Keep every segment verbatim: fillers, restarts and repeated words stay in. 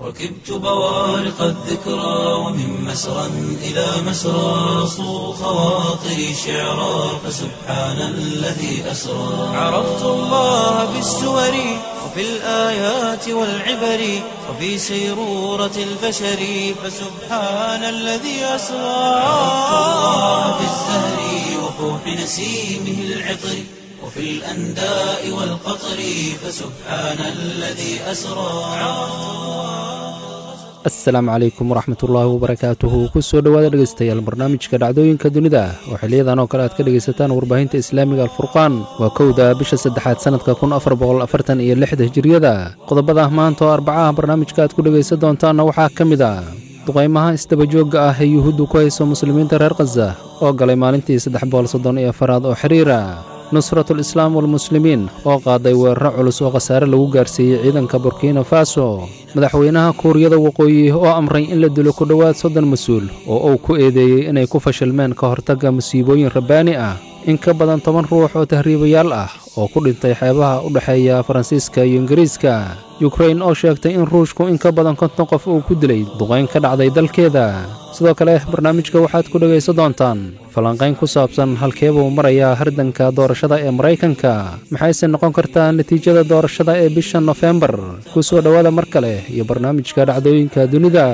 ركبت بوارق الذكرى ومن مسرى إلى مسرى صو خواطري شعرا فسبحان الذي أسرى عرفت الله بالسور وفي الآيات والعبر وفي سيرورة البشر فسبحان الذي أسرى عرفت الله بالزهر وفوح نسيمه العطر وفي الأنداء والقطر فسبحان الذي أسرى. السلام عليكم ورحمة الله وبركاته. kusoo dhawaada dhegeystayaal barnaamijka dhacdooyinka dunida oo xiliyadan oo kale aad ka dhegeysataan warbaahinta islaamiga alfurqaan waa kowda bisha saddexaad sanadka kun afar boqol afartan iyo lix hijriyada. qodobada maanta oo arbacaha barnaamijka aad ku dhegeysan doontaan waxaa ka mid ah duqeymaha isdaba joogga ah ee yuhuuddu ku hayso muslimiinta reer Gaza oo galay maalintii saddex boqol soddon iyo afar oo xiriira. nusratul islaam walmuslimiin oo qaaday weeraro culus oo khasaare lagu gaarsiiyey ciidanka burkina faso. madaxweynaha kuuriyada waqooyi oo amray in la dilo ku dhowaad soddon mas-uul oo uu ku eedeeyey inay ku fashilmeen ka hortagga musiibooyin rabbaani ah. in ka badan toban ruux oo tahriibayaal ah oo ku dhintay xeebaha u dhexeeya faransiiska iyo ingiriiska. yukrain oo sheegtay in ruushku in ka badan konton qof uu ku dilay duqeyn ka dhacday dalkeeda. sidoo kale barnaamijka waxaad ku dhegaysan doontaan falanqayn ku saabsan halkeebuu marayaa hardanka doorashada ee maraykanka, maxayse noqon kartaa natiijada doorashada ee bisha nofembar. ku soo dhowaada mar kale iyo barnaamijka dhacdooyinka dunida.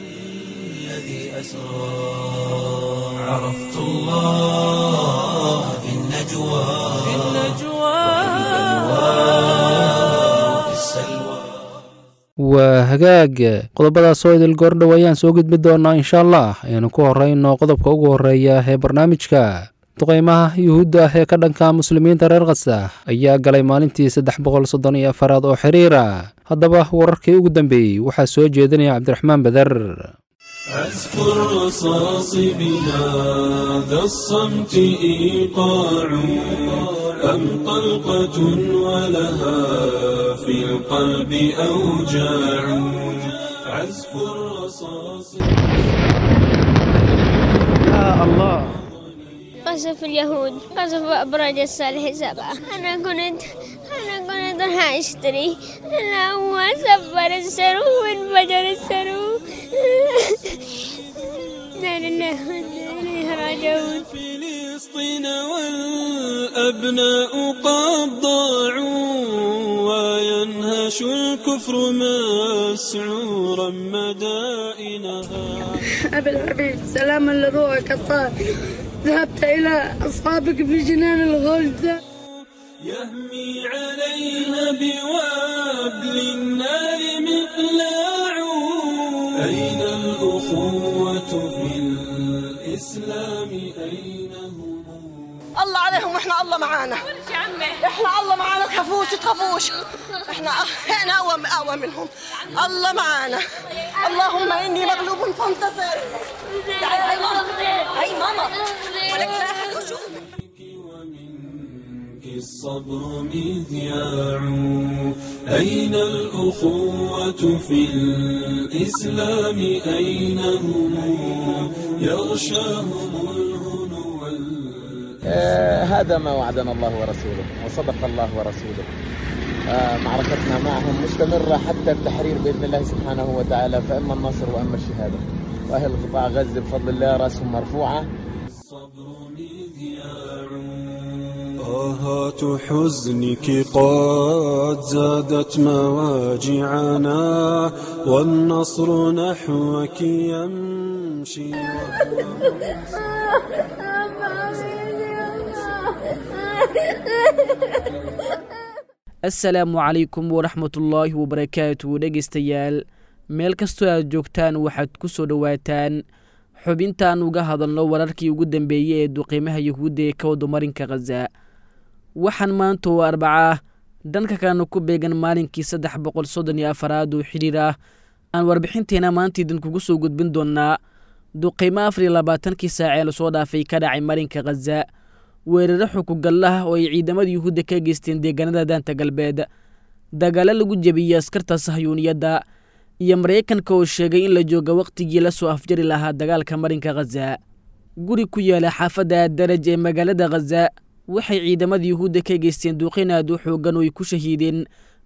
waa hagaag qodobadaas oo idil goordhow ayaan soo gudbi doonaa insha allah. aynu ku horeyno qodobka ugu horeeya ee barnaamijka. duqeymaha yuhuudda ah ee ka dhanka muslimiinta reer Gaza ayaa galay maalintii saddex boqol soddon iyo afaraad oo xiriira. haddaba wararkii ugu dambeeyey waxaa soo jeedinaya cabdiraxmaan badar. أذكر رصاص بهذا الصمت إيقاع أم طلقة ولها في القلب أوجاع عزف الرصاص يا الله. قصف اليهود قصف أبراج الصالح سبعة. أنا كنت أنا كنت راح أشتري أنا هو سفر السرو وانفجر السرو. لا لله إليه راجعون. فلسطين والأبناء قد ضاعوا وينهش الكفر مسعورا مدائنها. أبي الحبيب سلاما لروحك الطاهر ذهبت إلى أصحابك في جنان الغلد. يهمي عليها بوابل النار مقلاع أين الأخوة في الإسلام أين هم؟ الله عليهم وإحنا الله معانا. إحنا الله معانا تخافوش تخافوش إحنا إحنا أقوى أقوى منهم. الله معانا. اللهم إني مغلوب فانتصر. هاي ماما هاي ماما ولك لا أحد يشوفك. الصبر مذياع أين الأخوة في الإسلام أين هم يغشاهم الهنو آه هذا ما وعدنا الله ورسوله وصدق الله ورسوله. آه معركتنا معهم مستمرة حتى التحرير بإذن الله سبحانه وتعالى، فإما النصر وإما الشهادة. وأهل قطاع غزة بفضل الله رأسهم مرفوعة. الصبر مذياع آهات حزنك قد زادت مواجعنا والنصر نحوك يمشي. asalaamu calaykum waraxmatullaahi wabarakaatu. dhegeystayaal meel kastoo aad joogtaan waxaad ku soo dhowaataan xubintaan uga hadalno wararkii ugu dambeeyey ee duqeymaha yuhuudda ee ka wada marinka Gaza. waxaan maanta oo arbaca ah dhanka kalena ku beegan maalinkii saddex boqol soddon iyo afaraad oo xiriir ah aan warbixinteena maanta idinkugu soo gudbin doonaa duqeymo afar iyo labaatankii saac ee lasoo dhaafay ka dhacay marinka Gaza. weeraro xukugallaha oo ay ciidamada yuhuudda ka geysteen deegaanada daanta galbeed, dagaalo lagu jebiyey askarta sahyuuniyadda iyo Mareykanka oo sheegay in la jooga waqtigii la soo afjari lahaa dagaalka marinka Gaza. guri ku yaala xaafadda Daraj ee magaalada Gaza waxay ciidamada yuhuudda ka geysteen duqeyn aad u xooggan oo ay ku shahiideen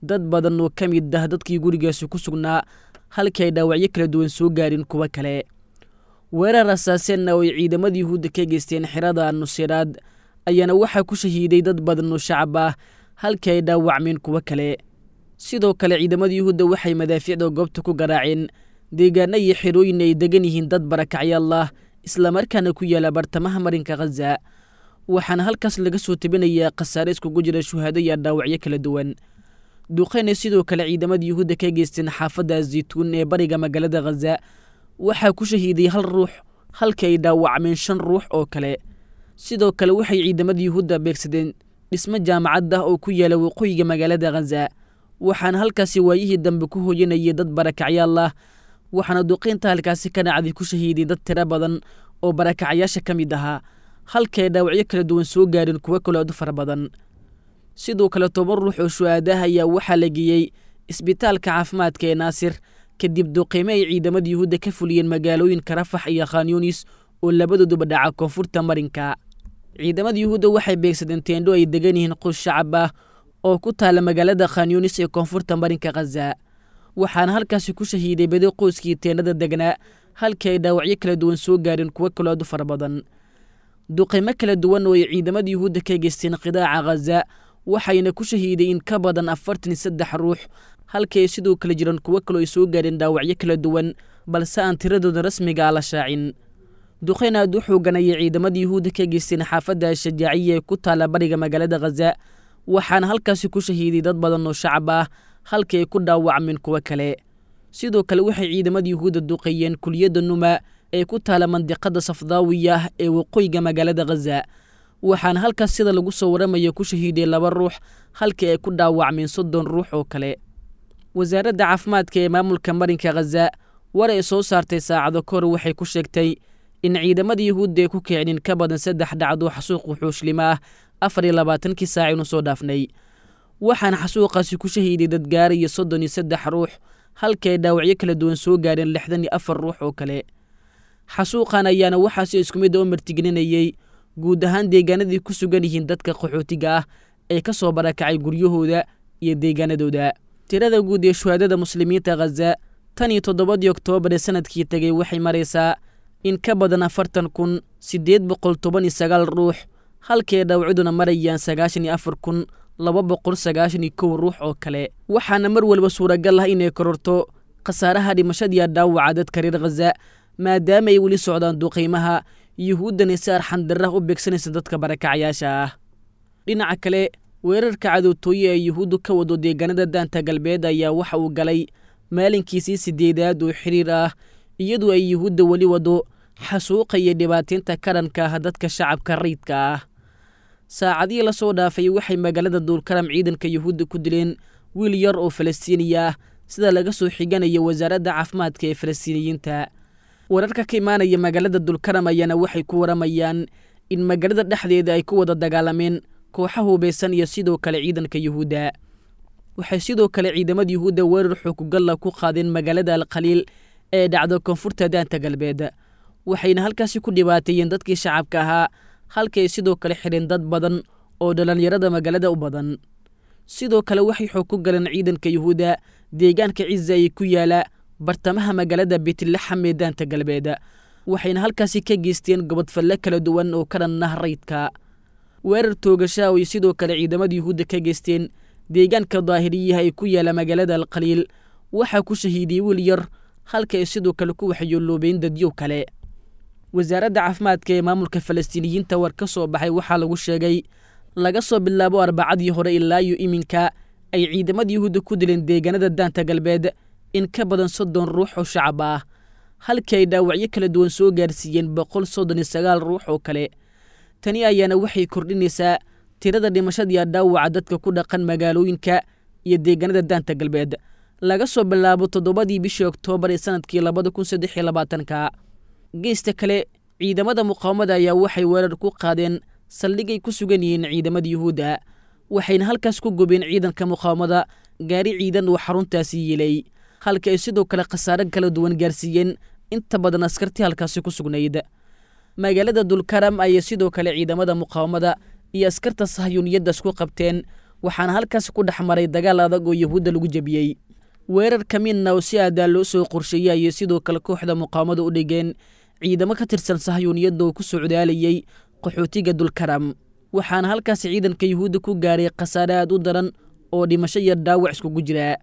dad badan oo ka mid ah dadkii gurigaasi ku sugnaa halkii ay dhaawacyo kala duwan soo gaarin kuwa kale. weerar rasaaseenna oo ay ciidamadii yuhuudda ka geysteen xerada nuseyraad ayaana waxaa ku shahiiday dad badan oo shacab ah halkii ay dhaawacmeen kuwa kale. sidoo kale ciidamadii yuhuudda waxay madaafiicda goobta ku garaaceen deegaano iyo xerooyin ay degan yihiin dad barakacyaal ah islamarkaana ku yaala bartamaha marinka khaza. waxaana halkaas laga soo tabinayaa khasaare iskugu jira shuhaado iyo dhaawacyo kala duwan. duqeyna sidoo kale ciidamadii yuhuudda ka geysteen xaafadda zaytuun ee bariga magaalada khaza waxaa ku shahiiday hal ruux halkii ay dhaawacmeen shan ruux oo kale. sidoo kale waxay ciidamadii yuhuudda beegsadeen dhismo jaamacad ah oo ku yaala waqooyiga magaalada khaza. waxaana halkaasi waayihii dambe ku hooyanayay dad barakacyaal ah waxaana duqeynta halkaasi ka dhacday ku shahiiday dad tiro badan oo barakacyaasha ka mid ahaa halkii ay dhaawacyo kala duwan soo gaareen kuwo kale aad u fara badan. sidoo kale toban ruux oo shuhaadaha ayaa waxaa la geeyey isbitaalka caafimaadka ee naasir kadib duqeymo ay ciidamada yuhuudda ka fuliyeen magaalooyinka rafax iyo khan yunis oo labadooduba dhaca koonfurta marinka. ciidamada yuhuudda waxay beegsadeen teendho ay degan yihiin qoys shacab ah oo ku taala magaalada khan yunis ee koonfurta marinka khaza. waxaana halkaasi ku shahiiday badi qoyskii teendhada degnaa halkii ay dhaawacyo kala duwan soo gaareen kuwo kaloo aad u fara badan. duqeymo kala duwan oo ay ciidamada yuhuudda ka geysteen qidaaca khaza waxayna ku shahiiday in ka badan afartan iyo saddex ruux halkii ay sidoo kale jiraan kuwo kaloo ay soo gaareen dhaawacyo kala duwan balse aan tiradooda rasmiga ah la shaacin. duqeyn aad u xoogan ayay ciidamada yuhuudda ka geysteen xaafadda shajaaciya ee ku taala bariga magaalada khaza waxaana halkaasi ku shahiiday dad badan oo shacab ah halkii ay ku dhaawacmeen kuwo kale. sidoo kale waxay ciidamada yuhuudda duqeeyeen kuliyadda numa ee ku taala mandiqada safdaawiya ah ee waqooyiga magaalada khaza waxaana halkaas sida lagu soo waramayo ku shahiiday laba ruux halkii ay ku dhaawacmeen soddon ruux oo kale. wasaaradda caafimaadka ee maamulka marinka khaza war ay soo saartay saacado ka hor waxay ku sheegtay in ciidamada yuhuudda ay ku kicinin ka badan saddex dhacdo xasuuq wuxuushlimo ah afar iyo labaatankii saac inu soo dhaafnay. waxaana xasuuqaasi ku shahiiday dad gaaraya soddon iyo saddex ruux halkii ay dhaawacyo kala duwan soo gaareen lixdan iyo afar ruux oo kale. xasuuqan ayaana waxaasi isku mid u martigelinayay guud ahaan deegaanadii ku sugan yihiin dadka qaxootiga ah ee ka soo barakacay guryahooda iyo deegaanadooda. tirada guud ee shuhaadada muslimiinta khaza tan iyo toddobadii oktoobar ee sanadkii tegey waxay maraysaa in ka badan afartan kun siddeed boqol toban iyo sagaal ruux halkii ay dhaawacduna marayaan sagaashan iyo afar kun laba boqol sagaashan iyo kow ruux oo kale. waxaana mar walba suuragal ah inay kororto khasaaraha dhimashadiiya dhaawaca dadka reer khaza maadaama ay weli socdaan duqeymaha yuhuuddana si arxandarrah u beegsanaysa dadka barakacyaasha ah. dhinaca kale weerarka cadowtooye ee yuhuuddu ka wado deegaanada daanta galbeed ayaa waxa uu galay maalinkiisii sideedaad oo xiriir ah iyadoo ay yuhuudda weli wado xasuuqa iyo dhibaataynta karanka ah dadka shacabka rayidka ah. saacadihii la soo dhaafay waxay magaalada duulkaram ciidanka yuhuudda ku dileen wiil yar oo falastiiniya ah sida laga soo xiganayo wasaaradda caafimaadka ee falastiiniyiinta. wararka ka imaanaya magaalada dulkaram ayaana waxay ku waramayaan in magaalada dhexdeeda ay ku wada dagaalameen kooxa hubaysan iyo sidoo kale ciidanka yuhuudda. waxay sidoo kale ciidamada yuhuudda weerar xoogugalla ku qaadeen magaalada alkhaliil ee dhacdo koonfurta daanta galbeed waxayna halkaasi ku dhibaateeyeen dadkii shacabka ahaa halkii ay sidoo kale xidheen dad badan oo dhallinyarada magaalada u badan. sidoo kale waxay xoog ku galeen ciidanka yuhuudda deegaanka ciza ay ku yaala bartamaha magaalada beetlaxam ee daanta galbeed waxayna halkaasi ka geysteen gobodfalle kala duwan oo ka dhan ah rayidka. weerar toogasha oo ay sidoo kale ciidamada yuhuudda ka geysteen deegaanka daahiriyaha ay ku yaala magaalada alkhaliil waxaa ku shahiidiyey wiil yar halka ay sidoo kale ku waxyooloobeen dadyow kale. wasaaradda caafimaadka ee maamulka falastiiniyiinta war ka soo baxay waxaa lagu sheegay laga soo bilaabo arbacadii hore ilaa iyo iminka ay ciidamada yuhuudda ku dileen deegaanada daanta galbeed in ka badan soddon ruux oo shacab ah halkii ay dhaawacyo kala duwan soo gaarsiiyeen boqol soddon iyo sagaal ruux oo kale. tani ayaana waxay kordhinaysaa tirada dhimashadiiya dhaawaca dadka ku dhaqan magaalooyinka iyo deegaanada daanta galbeed laga soo bilaabo toddobadii bishii oktoobar ee sanadkii labada kun saddex iyo labaatanka. geesta kale ciidamada muqaawamada ayaa waxay weerar ku qaadeen saldhigay ku sugan yihiin ciidamada yuhuudda waxayna halkaas ku gubeen ciidanka muqaawamada gaari ciidan uu xaruntaasi yeelay halka ay sidoo kale khasaare kala duwan gaarsiiyeen inta badan askartii halkaasi ku sugnayd. magaalada dulkaram ayay sidoo kale ciidamada muqaawamada iyo askarta sahyuuniyadda isku qabteen waxaana halkaasi ku dhex maray dagaal adag oo yahuudda lagu jebiyey weerar ka midna oo si aadaa loo soo qorsheeyey ayay sidoo kale kooxda muqaawamada u dhigeen ciidamo ka tirsan sahyuuniyadda oo ku socdaalayey qaxootiga dulkaram waxaana halkaasi ciidanka yahuudda ku gaaray khasaare aad u daran oo dhimasho iyo dhaawac iskugu jira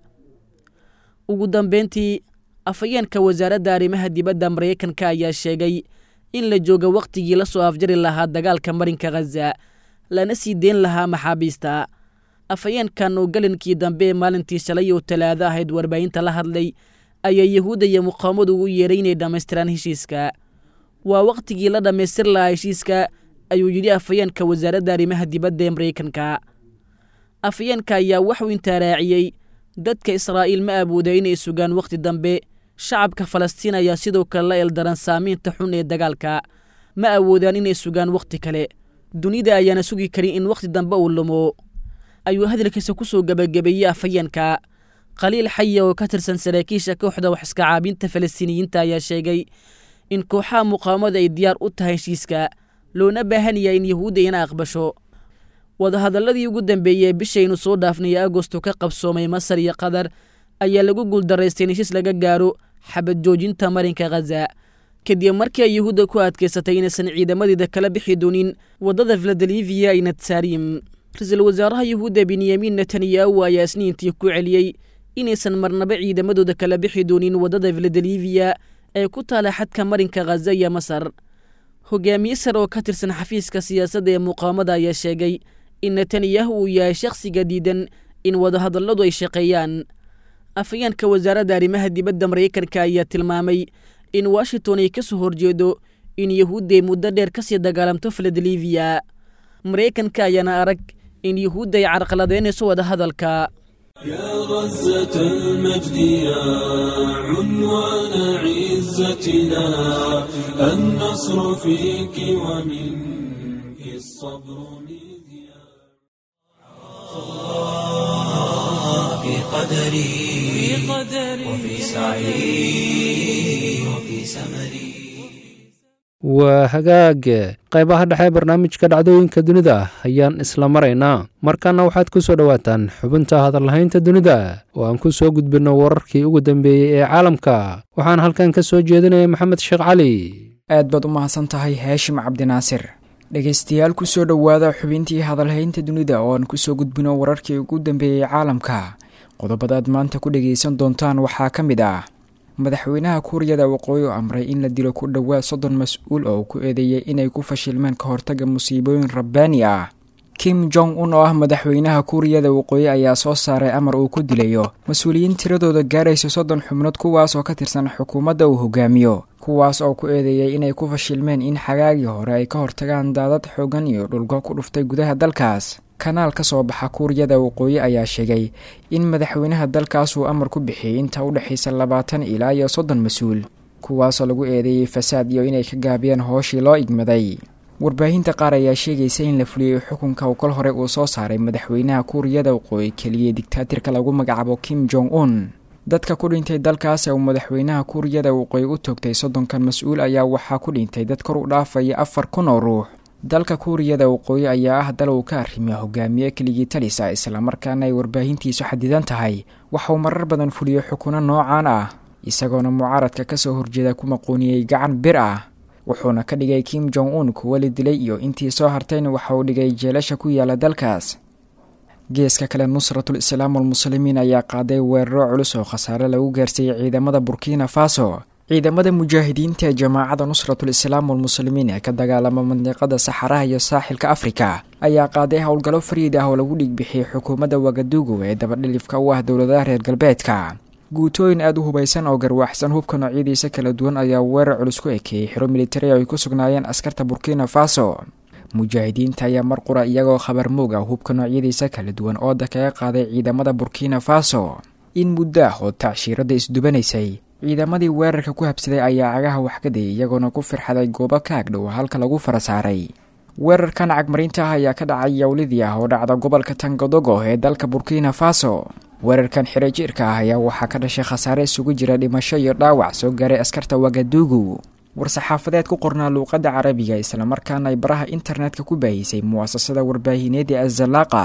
ugu dambeyntii afhayeenka wasaaradda arrimaha dibadda maraykanka ayaa sheegay in la jooga wakhtigii la soo afjari lahaa dagaalka marinka khaza lana sii deyn lahaa maxaabiista afhayeenkan oo galinkii dambe ee maalintii shalay oo talaado ahayd warbaahinta la hadlay ayaa yahuudda iyo muqaawamadu ugu yeeray inay dhammaystiraan heshiiska waa wakhtigii la dhammaystir lahaa heshiiska ayuu yidhi afhayeenka wasaaradda arrimaha dibadda ee maraykanka afhayeenka ayaa waxuu intaa raaciyey dadka israa'iil ma awooda inay sugaan wakhti dambe shacabka falastiin ayaa sidoo kale la eldaran saamaynta xun ee dagaalka ma awoodaan inay sugaan wakhti kale dunida ayaana sugi karin in wakhti dambe uu lumo ayuu hadalkiisa ku soo gebagabeeyey afhayeenka khaliil xaya oo ka tirsan saraakiisha kooxda wax iska caabinta falastiiniyiinta ayaa sheegay in kooxaha muqaawamada ay diyaar u tahay heshiiska loona baahan yahay in yahuudda ina aqbasho wadahadalladii ugu dambeeyey bishaynu soo dhaafnay agosto ka qabsoomay masar iyo qatar ayaa lagu guuldaraystay in heshiis laga gaaro xabad joojinta marinka khaza kadib markii ay yahuudda ku adkaysatay inaysan ciidamadeeda kala bixi doonin waddada filadelfiya iyo natsaarim ra-iisul wasaaraha yahuudda benyamin netanyahu ayaa isniintii ku celiyey inaysan marnaba ciidamadooda kala bixi doonin waddada filadelfiya ee ku taala xadka marinka khaza iyo masar hogaamiye sar oo ka tirsan xafiiska siyaasadda ee muqaawamada ayaa sheegay in netanyahu uu yahay shakhsiga diidan in wadahadalladu ay shaqeeyaan afhayeenka wasaaradda arrimaha dibadda maraykanka ayaa tilmaamay in washington ay ka soo horjeedo in yahuudda ay muddo dheer ka sii dagaalamto filadelfiya maraykanka ayaana arag in yahuudda ay carqaladeynayso wadahadalka يا غزة المجد يا عنوان عزتنا النصر فيك ومنك الصبر مذياع في قدري وفي سعي وفي سمري waa hagaag qaybaha dhexe barnaamijka dhacdooyinka dunida ayaan isla maraynaa markaana waxaad ku soo dhowaataan xubinta hadalhaynta dunida oo aan ku soo gudbinno wararkii ugu dambeeyey ee caalamka waxaan halkan ka soo jeedinaya maxamed sheekh cali aad baad u mahadsan tahay haashim cabdinaasir dhegaystayaal ku soo dhowaada xubintii hadalhaynta dunida oo aan ku soo gudbinno wararkii ugu dambeeyey caalamka qodobadaad maanta ku dhegaysan doontaan waxaa ka mid ah madaxweynaha kuuriyada waqooyi oo amray in la dilo ku dhowaad soddon mas-uul oo ku eedeeyay inay ku fashilmeen ka hortaga musiibooyin rabbaani ah kim jong un oo ah madaxweynaha kuuriyada waqooyi ayaa soo saaray amar uu ku dilayo mas-uuliyiin tiradooda gaaraysa soddon xubnood kuwaas oo ka tirsan xukuumadda uu hogaamiyo kuwaas oo ku eedeeyay inay ku fashilmeen in xagaagii hore ay ka hortagaan daadad xoogan iyo dhulgo ku dhuftay gudaha dalkaas kanaal ka soo baxa kuuriyada waqooyi ayaa sheegay in madaxweynaha dalkaas uu amar ku bixiyey inta u dhexaysa labaatan ilaa iyo soddon mas-uul kuwaasoo lagu eedeeyey fasaad iyo inay ka gaabiyeen hooshii loo igmaday warbaahinta qaar ayaa sheegaysa in la fuliyey xukunka uu kol hore uu soo saaray madaxweynaha kuuriyada waqooyi keliyay digtaatirka lagu magacaabo kim jong un dadka ku dhintay dalkaas ee uu madaxweynaha kuuriyada waqooyi u toogtay soddonkan mas-uul ayaa waxaa ku dhintay dad kor u dhaafaya afar kun oo ruux dalka kuuriyada waqooyi ayaa ah dal uu ka arrimiya hogaamiye keligii talisa islamarkaana ay warbaahintiisu xadidan tahay waxauu marar badan fuliyey xukuno noocaan ah isagoona mucaaradka ka soo horjeeda ku maqooniyey gacan bir ah wuxuuna ka dhigay kim jong un kuwa la dilay iyo intii soo hartayna waxa uu dhigay jeelasha ku yaala dalkaas geeska kale nusratul islaam walmuslimiin ayaa qaaday weeraro culus oo khasaare lagu gaarsiiyey ciidamada burkina faso ciidamada mujaahidiinta ee jamaacada nusratul islaam walmuslimiin ee ka dagaalama mandiqada saxaraha iyo saaxilka afrika ayaa qaaday howlgallo fariid ah oo lagu dhigbixiyey xukuumadda wagadugu ee dabadhilifka u ah dowladaha reer galbeedka guutooyin aada u hubaysan oo garwaaxsan hubka noocyadiisa kala duwan ayaa weerar culus ku ekeeyey xiro militari oo ay ku sugnaayeen askarta burkina faso mujaahidiinta ayaa mar qura iyagoo khabar moog ah hubka noocyadiisa kala duwan ooda kaga qaaday ciidamada burkina faso in muddo ah oo tacshiiradda isdubanaysay ciidamadii weerarka ku habsaday ayaa cagaha wax ka dayay iyagoona ku firxaday goobo ka agdhow halka lagu fara saaray weerarkan cagmarinta ah ayaa ka dhacay yowlidii ah oo dhacda gobolka tangadogo ee dalka burkina faso weerarkan xiro jiirka ah ayaa waxaa ka dhashay khasaare isugu jira dhimasho iyo dhaawac soo gaaray askarta wagadugu war-saxaafadeed ku qornaa luuqadda carabiga islamarkaana ay baraha internetka ku baahisay muwaasasada warbaahineed ee azalaaqa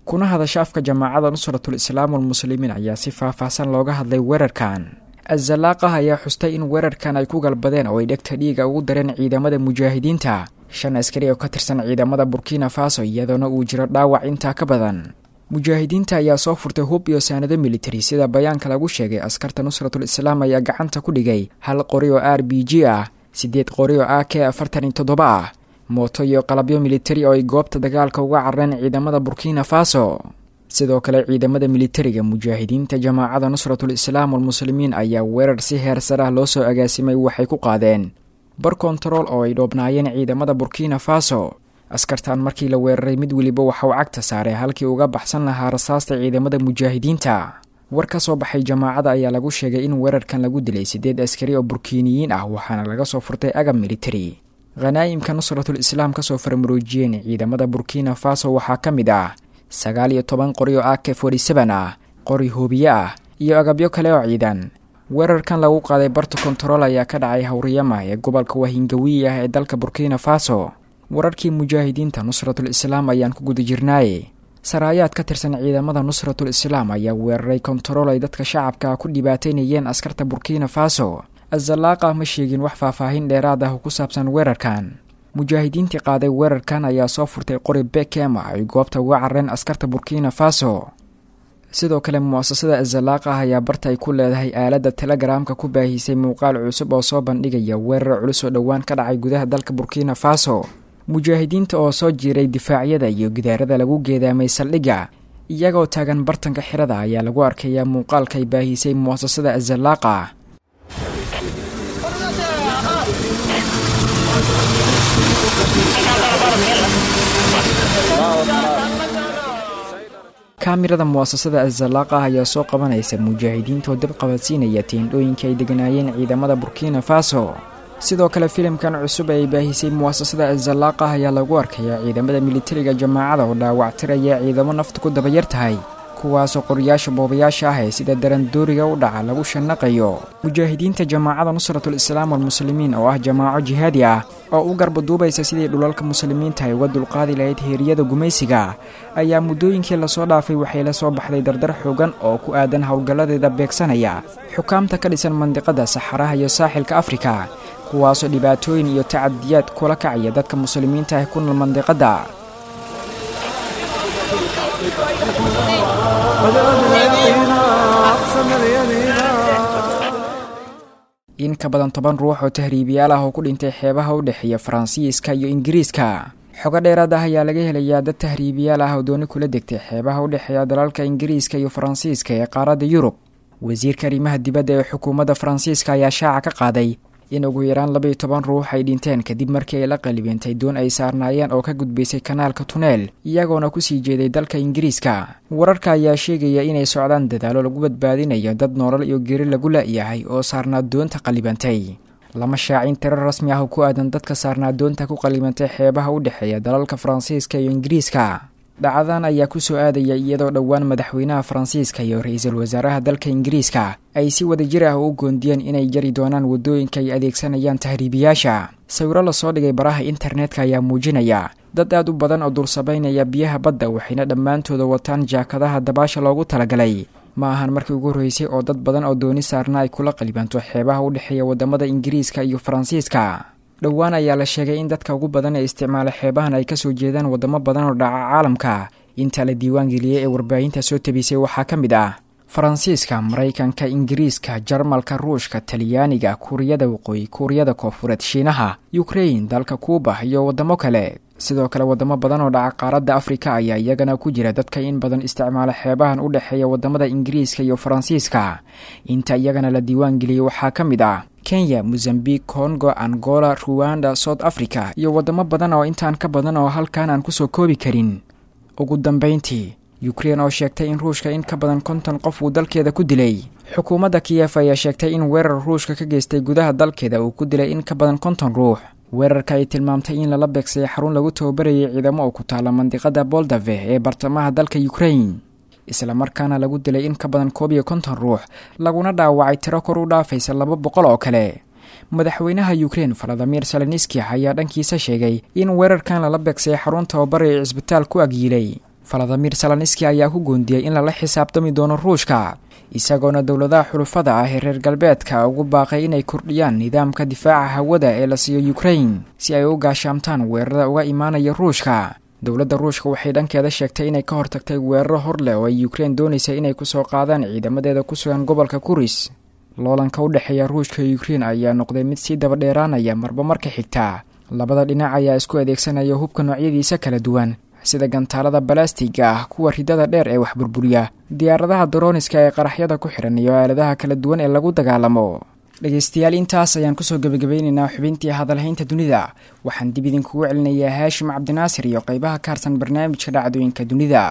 kuna hadasha afka jamaacada nusratul islaam walmuslimiin ayaa si faahfaahsan looga hadlay weerarkan. azalaaqah ayaa xustay in weerarkan ay ku galbadeen oo ay dhegta dhiiga ugu dareen ciidamada mujaahidiinta shan askari oo ka tirsan ciidamada burkina faso iyadoona uu jiro dhaawac intaa ka badan. mujaahidiinta ayaa soo furtay hub iyo saanado militari sida bayaanka lagu sheegay. askarta nusratul islaam ayaa gacanta ku dhigay hal qori oo r b g ah, siddeed qori oo a k afartan iyo toddoba ah, mooto iyo qalabyo militari oo ay goobta dagaalka uga carareen ciidamada burkina faso. sidoo kale ciidamada militariga mujaahidiinta jamaacada nusratul islaam walmuslimiin ayaa weerar si heer sare ah loo soo agaasimay waxay ku qaadeen bar kontarool oo ay dhoobnaayeen ciidamada burkina faso. askartan markii la weeraray mid weliba waxa uu cagta saaray halkii uga baxsan lahaa rasaasta ciidamada mujaahidiinta. war ka soo baxay jamaacada ayaa lagu sheegay in weerarkan lagu dilay siddeed askari oo burkiiniyiin ah waxaana laga soo furtay agab militari. khanaa'imka nusratul islaam kasoo farmaroojiyeen ciidamada burkina faso waxaa ka mid ah sagaal iyo toban qori oo a k forty seven ah, qori hoobiye ah iyo agabyo kale oo ciidan. weerarkan lagu qaaday barta kontarool ayaa ka dhacay hawriyama ee gobolka wahingawi ah ee dalka burkina faso. wararkii mujaahidiinta nusratul islaam ayaan ku guda jirnaaye. saraayaad ka tirsan ciidamada nusratul islaam ayaa weeraray kontarool ay dadka shacabka ku dhibaataynayeen askarta burkina faso. azalaaqah ma sheegin wax faahfaahin dheeraad ah ku saabsan weerarkan. mujaahidiintii qaaday weerarkan ayaa soo furtay qori bekema ay goobta uga carareen askarta burkina faso. sidoo kale mu'asasada azalaaqah ayaa barta ay ku leedahay aaladda telegramka ku baahisay muuqaal cusub oo soo bandhigaya weerar culus oo dhowaan ka dhacay gudaha dalka burkina faso. mujaahidiinta oo soo jiiray difaacyada iyo gidaarada lagu geedaamay saldhigga iyagoo taagan bartanka xirada ayaa lagu arkayaa muuqaalkay baahisay mu'asasada azalaaqah. kaamirada mu'asasada azalaaqah ayaa soo qabanaysa mujaahidiinta oo dib qabadsiinaya tiindhooyinka ay deganaayeen ciidamada burkina faso. sidoo kale filimkan cusub ay baahisay mu'asasada azalaaqah ayaa lagu arkayaa ciidamada militariga jamaacada oo dhaawactiraya ciidamo nafta ku dabayar tahay kuwaasoo qoryaasha boobayaasha ah ee sida darandooriga u dhaca lagu shanaqayo. mujaahidiinta jamaacada nusratul islaam walmuslimiin oo ah jamaaco jihaadi ah oo u garbaduubaysa sidii dhulalka muslimiinta ay uga dulqaadi lahayd heeriyada gumaysiga ayaa muddooyinkii lasoo dhaafay waxay la soo baxday dardar xoogan oo ku aadan howlgalladeeda beegsanaya xukaamta ka dhisan mandiqada saxaraha iyo saaxilka afrika kuwaasoo dhibaatooyin iyo tacadiyaad kula kacaya dadka muslimiinta ah ku nool mandiqada. in ka badan toban ruux oo tahriibiyaal ah oo ku dhintay xeebaha u dhexeeya faransiiska iyo ingiriiska. xogo dheeraad ah ayaa laga helayaa dad tahriibiyaal ah oo dooni kula degtay xeebaha u dhexeeya dalalka ingiriiska iyo faransiiska ee qaaradda yurub. wasiirka arrimaha dibadda ee xukuumadda faransiiska ayaa shaaca ka qaaday in ugu yaraan laba iyo toban ruux ay dhinteen kadib markii ay la qalibintay doon ay saarnaayeen oo ka gudbaysay kanaalka tuneel iyagoona kusii jeeday dalka ingiriiska. wararka ayaa sheegaya inay socdaan dadaalo lagu badbaadinayo dad noolal iyo geri lagu la'yahay oo saarnaa doonta qalibantay. lama shaacin tirar rasmi ah oo ku aadan dadka saarnaa doonta ku qalibantay xeebaha u dhexeeya dalalka faransiiska iyo ingiriiska. dhacdadan ayaa ku soo aadaya iyadoo dhowaan madaxweynaha faransiiska iyo ra-iisul wasaaraha dalka ingiriiska ay si wadajir ah u goondiyeen inay jari doonaan waddooyinka ay adeegsanayaan tahriibiyaasha. sawiro lasoo dhigay baraha internetka ayaa muujinaya dad aad u badan oo dulsabaynaya biyaha badda waxayna dhammaantooda wataan jaakadaha dabaasha loogu talagalay. ma ahan markii ugu horreysay oo dad badan oo dooni saarna ay kula qalibanto xeebaha u dhexeeya waddamada ingiriiska iyo faransiiska. dhowaan ayaa la sheegay in dadka ugu badan ee isticmaala xeebahan ay kasoo jeedaan waddamo badan oo dhaca caalamka. inta la diiwaan geliyey ee warbaahinta soo tabisay waxaa ka mid ah faransiiska, maraykanka, ingiriiska, jarmalka, ruushka, talyaaniga, kuuriyada waqooyi, kuuriyada koonfureed, shiinaha, yukrain, dalka kuuba iyo waddamo kale. sidoo kale waddamo badan oo dhaca qaaradda afrika ayaa iyagana ku jira dadka in badan isticmaala xeebahan u dhexeeya waddamada ingiriiska iyo faransiiska. inta iyagana la diiwaan geliyey waxaa ka mid ah kenya, mozambique, congo, angola, ruwanda, south africa iyo waddamo badan oo intaan ka badan oo halkan aan kusoo koobi karin. ugu dambayntii yukrain oo sheegtay in ruushka in ka badan konton qof uu dalkeeda ku dilay. xukuumadda kiyef ayaa sheegtay in weerar ruushka ka geystay gudaha dalkeeda uu ku dilay in ka badan konton ruux. weerarka ay tilmaamtay in lala beegsay xarun lagu tababarayay ciidamo oo ku taala mandiqada boldave ee bartamaha dalka yukrain, isla markaana lagu dilay in ka badan koob iyo konton ruux laguna dhaawacay tiro kor u dhaafaysa laba boqol oo kale. madaxweynaha yukrain valadimir zelenski ayaa dhankiisa sheegay in weerarkan lala beegsay xarun tababar ee cisbitaal ku agyiilay. valadimir zelenski ayaa ku goondiyey in lala xisaabtami doono ruushka isagoona dowladaha xulufada ah ee reer galbeedka ugu baaqay inay kordhiyaan nidaamka difaaca hawada ee la siiyo ukraine si ay u gaashaamtaan weerarada uga imaanaya ruushka dowladda ruushka waxay dhankeeda sheegtay inay ka hortagtay weeraro hor leh oo ay ukraine doonaysay inay kusoo qaadaan ciidamadeeda ku sugan gobolka kuris loolanka u dhexeeya ruushka iyo ukraine ayaa noqday mid sii daba dheeraanaya marba marka xigta labada dhinac ayaa isku adeegsanaya hubka noocyadiisa kala duwan sida gantaalada balastiga ah kuwa ridada dheer ee wax burburiya diyaaradaha daroniska ee qaraxyada ku xiran iyo aaladaha kala duwan ee lagu dagaalamo dhegeystayaal intaas ayaan kusoo gebagabeynaynaa xubintii hadalhaynta dunida waxaan dib idinkugu celinayaa haashim cabdinaasir iyo qaybaha ka harsan barnaamijka dhacdooyinka dunida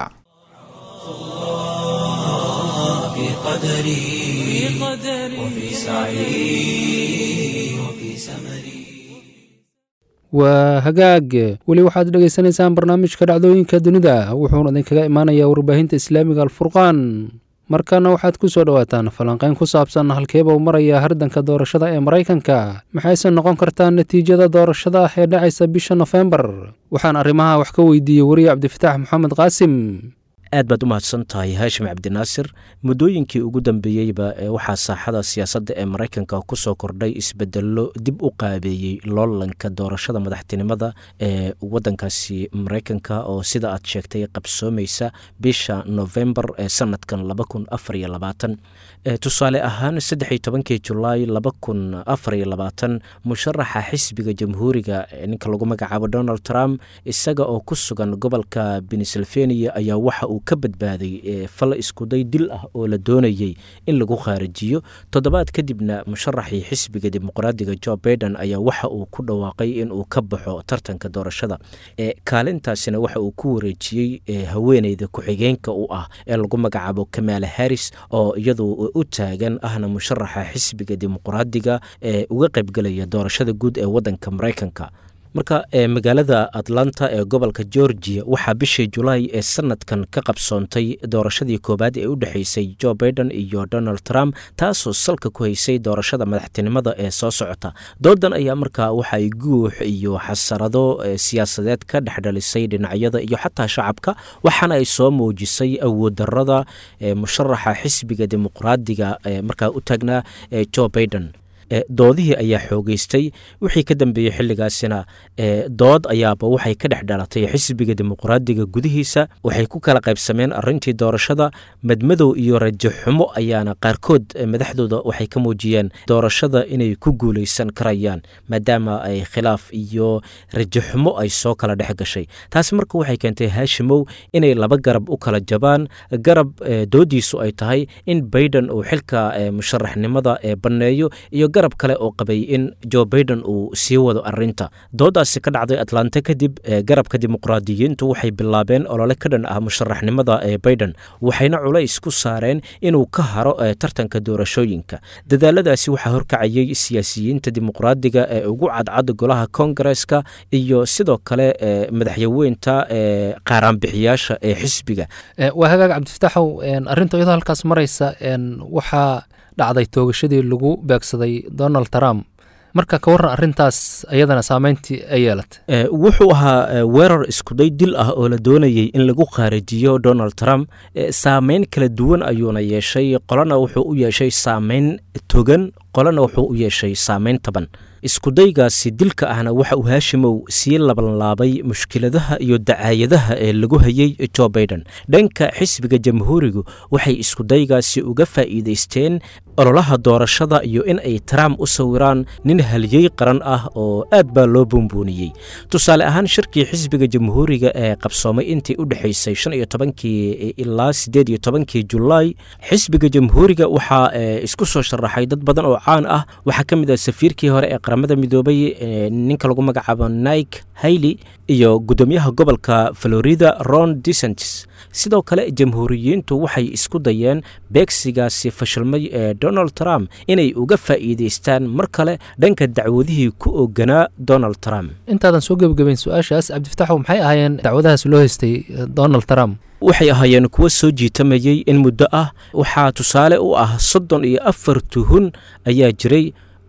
waa hagaag weli waxaad dhegaysanaysaan barnaamijka dhacdooyinka dunida wuxuuna idinkaga imaanayaa warbaahinta islaamiga alfurqaan markana waxaad ku soo dhowaataan falanqayn ku saabsan halkeeba uu maraya hardanka doorashada ee maraykanka maxayse noqon kartaa natiijada doorashada ah ee dhacaysa bisha nofembar waxaan arrimaha wax ka weydiiyey wariye cabdifataax maxamed qaasim aad baad u mahadsan tahay haashim cabdinaasir muddooyinkii ugu dambeeyeyba waxaa saaxada siyaasadda ee maraykanka ku soo kordhay isbedello dib u qaabeeyey loolanka doorashada madaxtinimada ee waddankaasi maraykanka oo sida aad sheegtay qabsoomaysa bisha novembar ee sanadkan laba kun afar iyo labaatan tusaale ahaan saddex iyo tobankii julaay laba kun afar iyo labaatan musharaxa xisbiga jamhuuriga ninka lagu magacaabo donald trump isaga oo ku sugan gobolka pennsylvania ayaa waxa uu ka badbaaday fal iskuday dil ah oo la doonayey in lagu khaarijiyo toddobaad kadibna musharaxii xisbiga dimuqraadiga joe baiden ayaa waxa uu ku dhawaaqay in uu ka baxo tartanka doorashada kaalintaasina waxa uu ku wareejiyey haweeneyda ku-xigeenka u ah ee lagu magacaabo kamala harris oo iyadu u taagan ahna musharaxa xisbiga dimuqraadiga ee uga qaybgelaya doorashada guud ee waddanka maraykanka marka magaalada atlanta ee gobolka georgia waxaa bishii julaay ee sanadkan ka qabsoontay doorashadii koowaad ee u dhexeysay joe baiden iyo donald trump taasoo salka ku haysay doorashada madaxtinimada ee soo socota doodan ayaa markaa waxay guux iyo xasarado siyaasadeed ka dhexdhalisay dhinacyada iyo xataa shacabka waxaana ay soo muujisay awooddarada musharaxa xisbiga dimuqraadiga markaa u taagnaa joe baiden doodihii ayaa xoogeystay wixii ka dambeeyey xilligaasina dood ayaaba waxay ka dhex dhalatay xisbiga dimuqraadiga gudihiisa waxay ku kala qaybsameen arintii doorashada madmadow iyo rajaxumo ayaana qaarkood madaxdooda waxay ka muujiyeen doorashada inay ku guuleysan karayaan maadaama ay khilaaf iyo rajaxumo ay soo kala dhex gashay taasi marka waxay keentay haashimow inay laba garab u kala jabaan garab doodiisu ay tahay in baiden uu xilka musharaxnimada banneeyo iyo garab kale oo qabay in joe baiden uu sii wado arinta doodaasi ka dhacday atlanta kadib garabka dimuqraadiyiintu waxay bilaabeen olole ka dhan ah musharaxnimada ee baiden waxayna culays ku saareen inuu ka haro tartanka doorashooyinka dadaaladaasi waxaa horkacayay siyaasiyiinta dimuqraadiga ee ugu cadcad golaha kongareska iyo sidoo kale madaxyaweynta qaaraanbixiyaasha ee xisbiga waa hagaag cabdifataaxow arinta iyadoo halkaas maraysa waxaa dhacday toogashadii lagu beegsaday donald trump marka ka warran arrintaas ayadana saameyntii ay yeelatay wuxuu ahaa weerar iskuday dil ah oo la doonayey in lagu khaarijiyo donald trump saameyn kala duwan ayuuna yeeshay qolana wuxuu u yeeshay saameyn togan qolana wuxuu u yeeshay saameyn taban iskudaygaasi dilka ahna waxa uu haashimow sii labanlaabay mushkiladaha iyo dacaayadaha ee lagu hayey joe baiden dhanka xisbiga jamhuurigu waxay iskudaygaasi uga faa'iidaysteen ololaha doorashada iyo in ay trump u sawiraan nin haliyey qaran ah oo aad baa loo buunbuuniyey tusaale ahaan shirkii xisbiga jamhuuriga ee qabsoomay intii u dhexaysay shan iyo tobankii ilaa siddeed iyo tobankii julaay xisbiga jamhuuriga waxaa isku soo sharaxay dad badan oo caan ah waxaa ka mid ah safiirkii hore ee qaramada midoobay ninka lagu magacaabo nike hailey iyo gudoomiyaha gobolka florida ron desantis sidoo kale jamhuuriyiintu waxay isku dayeen beegsigaasi fashilmay ee donald trump inay uga faa'iidaystaan mar kale dhanka dacwadihii ku oganaa donald trump intaadan soo gebagabayn su-aashaas cabdifataaxow maxay ahaayeen dacwadahaas loo haystay donald trump waxay ahaayeen kuwo soo jiitamayey in muddo ah waxaa tusaale u ah soddon iyo afar tuhun ayaa jiray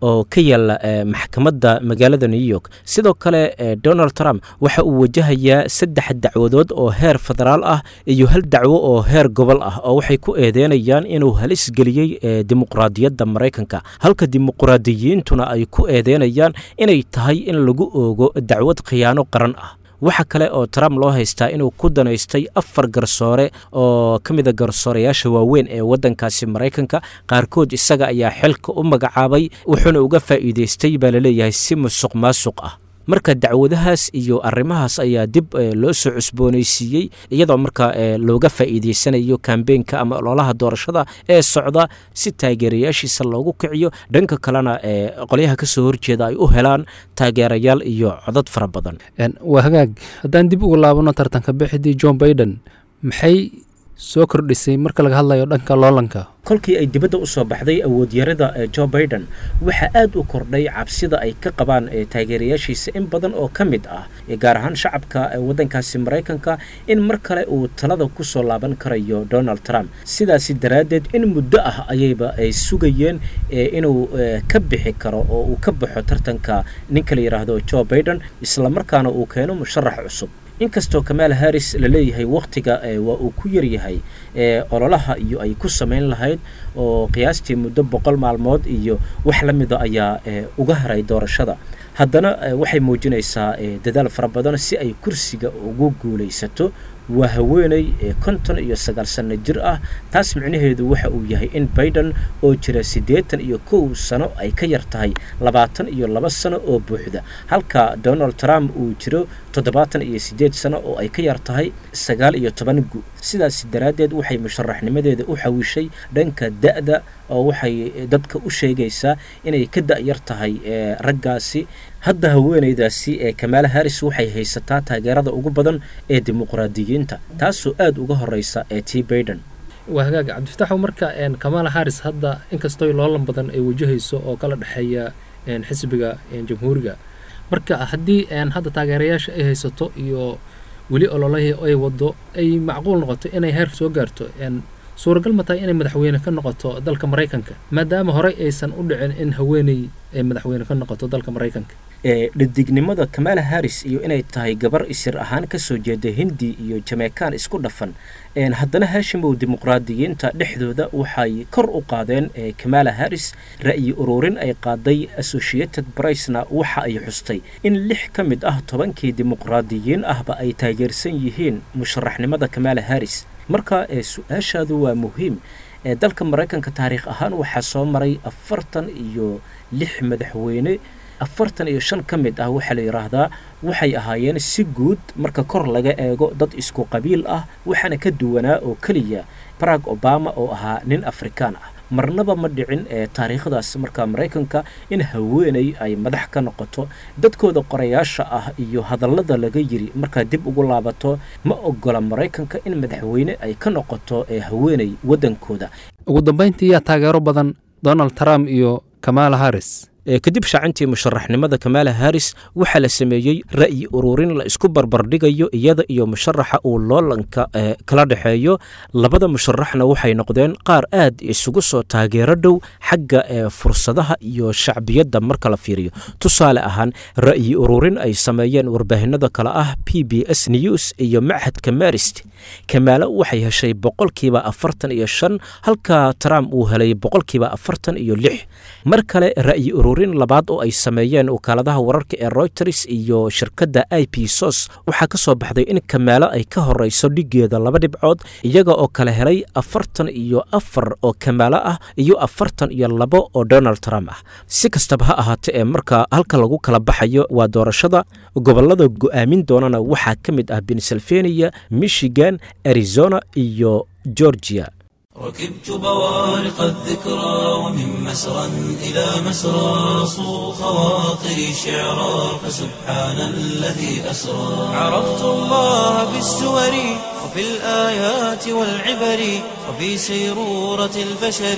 oo ka yaala maxkamadda magaalada new york. sidoo kale donald trump waxa uu wajahayaa saddex dacwadood oo heer federaal ah iyo hal dacwo oo heer gobol ah oo waxay ku eedeynayaan inuu halis geliyey dimuqraadiyadda maraykanka, halka dimuqraadiyiintuna ay ku eedeynayaan inay tahay in lagu oogo dacwad khiyaano qaran ah. waxa kale oo trump loo haystaa inuu ku danaystay afar garsoore oo ka mida garsoorayaasha waaweyn ee waddankaasi maraykanka, qaarkood isaga ayaa xilka u magacaabay, wuxuuna uga faa'iidaystay baa laleeyahay si musuq maasuq ah. marka dacwadahaas iyo arrimahaas ayaa dib loo soo cusboonaysiiyey iyadoo marka looga faa'iidaysanayo kambeenka ama ololaha doorashada ee socda si taageerayaashiisa loogu kiciyo, dhanka kalena qolyaha ka soo horjeeda ay u helaan taageerayaal iyo codad fara badan. waa hagaag. haddaan dib ugu laabano tartanka bixidii john biden, maxay soo kordhisay marka laga hadlayo dhanka loolanka? kolkii ay dibadda u soo baxday awoodyarada joe biden, waxaa aad u kordhay cabsida ay ka qabaan taageerayaashiisa in badan oo ka mid ah gaar ahaan shacabka waddankaasi maraykanka in mar kale uu talada ku soo laaban karayo donald trump. sidaasi daraaddeed in muddo ah ayayba ay sugayeen inuu ka bixi karo oo uu ka baxo tartanka ninka la yidhaahdo joe biden, islamarkaana uu keeno musharax cusub. inkastoo kamaala harris la leeyahay wakhtiga waa uu ku yaryahay ololaha iyo ay ku samayn lahayd oo qiyaastii muddo boqol maalmood iyo wax la mida ayaa uga haray doorashada, haddana waxay muujinaysaa dadaal fara badan si ay kursiga ugu guulaysato. waa haweeney konton iyo sagaal sano jir ah. taas micnaheedu waxa uu yahay in biden oo jira siddeetan iyo kow sano ay ka yar tahay labaatan iyo laba sano oo buuxda, halka donald trump uu jiro toddobaatan iyo siddeed sano oo ay ka yar tahay sagaal iyo toban gu. sidaas daraaddeed waxay musharaxnimadeeda u xawishay dhanka da'da oo waxay dadka u sheegaysaa inay ka da'yar tahay raggaasi. hadda haweeneydaasi ee kamaala harris waxay haysataa taageerada ugu badan ee dimuqraadiyiinta, taasoo aad uga horeysa ee tii biden. waa hagaag cabdifataxow, marka kamaala harris hadda inkastoo loolan badan ay wajahayso oo kala dhexeeya xisbiga jamhuuriga, marka haddii hadda taageerayaasha ay haysato iyo weli ololahii ay wado ay macquul noqoto inay heer soo gaarto, suuragal ma tahay inay madaxweyne ka noqoto dalka maraykanka, maadaama horey aysan u dhicin in haweeney ay madaxweyne ka noqoto dalka maraykanka? dhadignimada kamaala harris iyo inay tahay gabar isir ahaan ka soo jeeda hindi iyo jamaican isku dhafan, haddana haashimow dimuqraadiyiinta dhexdooda waxay kor u qaadeen kamaala harris. ra'yi ururin ay qaaday associated pressna waxa ay xustay in lix ka mid ah tobankii dimuqraadiyiin ahba ay taageersan yihiin musharaxnimada kamaala harris. marka su-aashaadu waa muhiim. dalka maraykanka taariikh ahaan waxaa soo maray afartan iyo lix madaxweyne, afartan iyo shan ka mid ah waxaa la yidhaahdaa waxay ahaayeen si guud marka kor laga eego dad isku qabiil ah, waxaana ka duwanaa oo keliya barack obama oo ahaa nin afrikaan ah. marnaba ma dhicin ee taariikhdaas marka maraykanka in haweeney ay madax ka noqoto. dadkooda qorayaasha ah iyo hadallada laga yiri markaa dib ugu laabato ma ogola maraykanka in madaxweyne ay ka noqoto ee haweeney waddankooda. ugu dambayntii yaa taageero badan donald trump iyo kamaala harris? kadib shaacintii musharaxnimada kamaala harris waxaa la sameeyey ra'yi ururin la isku barbardhigayo iyada iyo musharaxa uu loolanka kala dhexeeyo. labada musharaxna waxay noqdeen qaar aad isugu soo taageero dhow xagga fursadaha iyo shacbiyadda marka la fiiriyo. tusaale ahaan ra'yi ururin ay sameeyeen warbaahinada kale ah p b s news iyo machadka marist, kamaala waxay heshay boqolkiiba afartan iyo shan halka trump uu helay boqolkiiba afartan iyo lix. mar kale ra'yi ururin labaad oo ay sameeyeen wakaaladaha wararka ee reuters iyo shirkadda i p sos waxaa ka soo baxday in kamaalo ay ka horeyso dhigeeda laba dhibcood, iyaga oo kala helay afartan iyo afar oo kamaalo ah iyo afartan iyo labo oo donald trump ah. si kastaba ha ahaatee ee marka halka lagu kala baxayo waa doorashada. gobolada go'aamin doonana waxaa ka mid ah pennsylvania, michigan, arizona iyo georgia. ركبت بوارق الذكرى ومن مسرى إلى مسرى صو خواطري شعرا فسبحان الذي أسرى. عرفت الله بالسور وفي الآيات والعبر وفي سيرورة البشر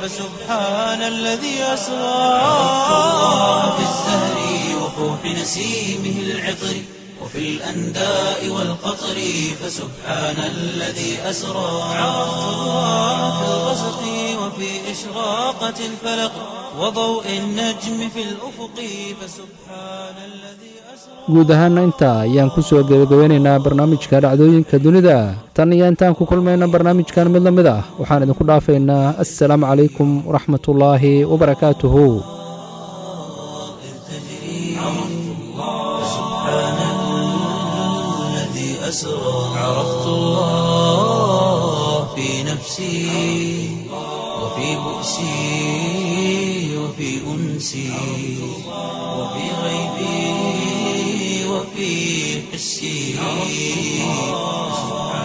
فسبحان الذي أسرى. عرفت الله بالزهر وفوح نسيمه العطر وفي الأنداء والقطر فسبحان الذي أسرى. عرفت الله في الغسق وفي إشراقة الفلق وضوء النجم في الأفق فسبحان الذي guud ahaana intaa ayaan ku soo gebagabeynaynaa barnaamijka dhacdooyinka dunida tan iyo intaan ku kulmayna barnaamijkan mid la mid ah waxaan idinku dhaafaynaa assalaamu calaykum waraxmatullaahi wabarakaatuhu عرفت الله في نفسي وفي بؤسي وفي أنسي وفي غيبي وفي حسي